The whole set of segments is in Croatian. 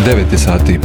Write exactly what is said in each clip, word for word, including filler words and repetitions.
devet je sati.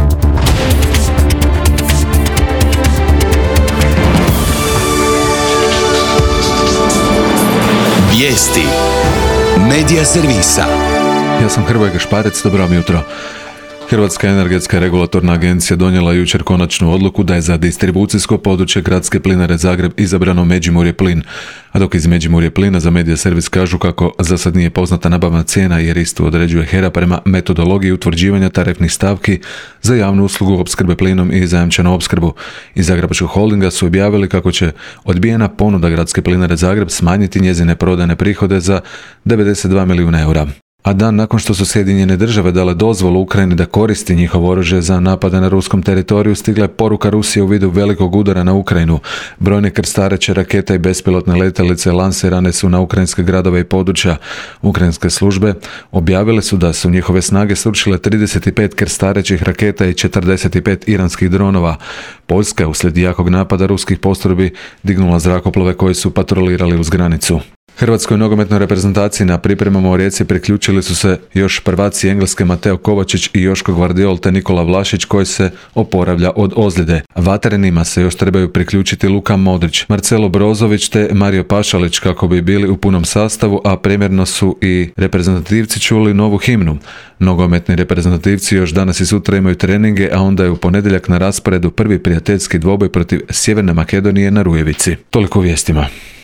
Vijesti Medija servisa. Ja sam Hrvoje Gašparec, dobro vam jutro. Hrvatska energetska regulatorna agencija donijela jučer konačnu odluku da je za distribucijsko područje Gradske plinare Zagreb izabrano Međimurje plin, a dok iz Međimurje plina za Medija servis kažu kako za sad nije poznata nabavna cijena jer istu određuje HERA prema metodologiji utvrđivanja tarifnih stavki za javnu uslugu opskrbe plinom i zajamčenu opskrbu. Iz Zagrebačkog holdinga su objavili kako će odbijena ponuda Gradske plinare Zagreb smanjiti njezine prodajne prihode za devedeset dva milijuna eura. A dan nakon što su Sjedinjene države dale dozvolu Ukrajini da koristi njihovo oružje za napade na ruskom teritoriju, stigla je poruka Rusije u vidu velikog udara na Ukrajinu. Brojne krstareće, raketa i bespilotne letjelice lansirane su na ukrajinske gradove i područja. Ukrajinske službe objavile su da su njihove snage srušile trideset pet krstarećih raketa i četrdeset pet iranskih dronova. Poljska je uslijed jakog napada ruskih postrojbi dignula zrakoplove koji su patrolirali uz granicu. Hrvatskoj nogometnoj reprezentaciji na pripremama u Rijeci priključili su se još prvaci Engleske Mateo Kovačić i Joško Gvardiol te Nikola Vlašić koji se oporavlja od ozljede. Vatrenima se još trebaju priključiti Luka Modrić, Marcelo Brozović te Mario Pašalić kako bi bili u punom sastavu, a premjerno su i reprezentativci čuli novu himnu. Nogometni reprezentativci još danas i sutra imaju treninge, a onda je u ponedjeljak na rasporedu prvi prijateljski dvoboj protiv Sjeverne Makedonije na Rujevici. Toliko u vijestima.